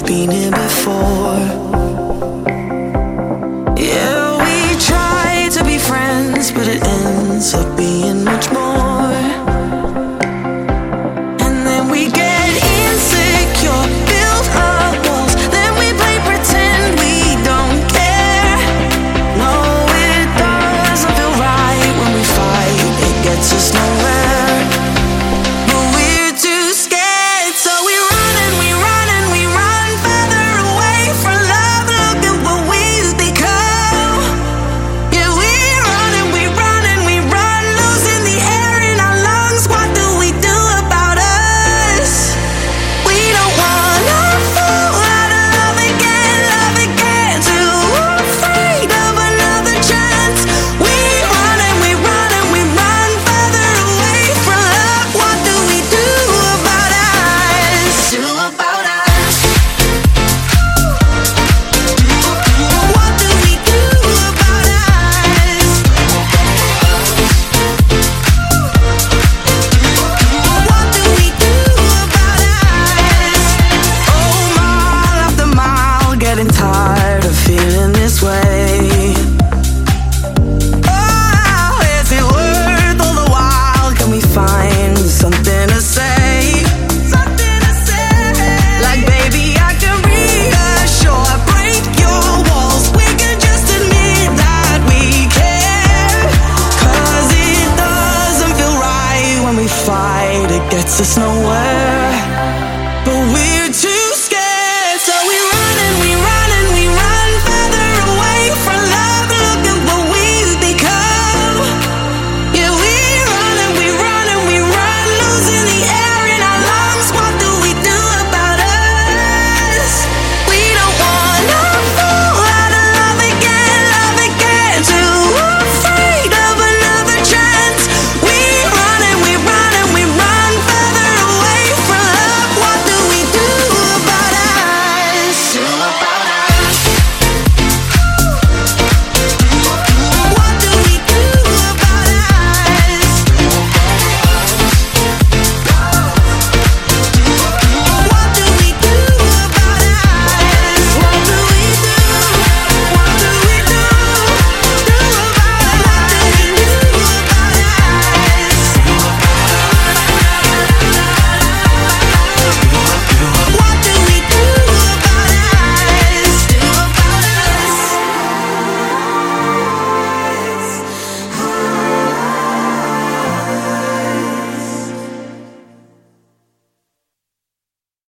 we've been here before. Yeah, we try to be friends, but it ends up being much more. And then we get insecure, build up walls, then we play pretend we don't care. No, it doesn't feel right when we fight, it gets us nowhere. Tired of feeling this way. Oh, is it worth all the while? Can we find something to say? Something to say. Like, baby, I can reassure, break your walls. We can just admit that we care. 'Cause it doesn't feel right when we fight, it gets us nowhere.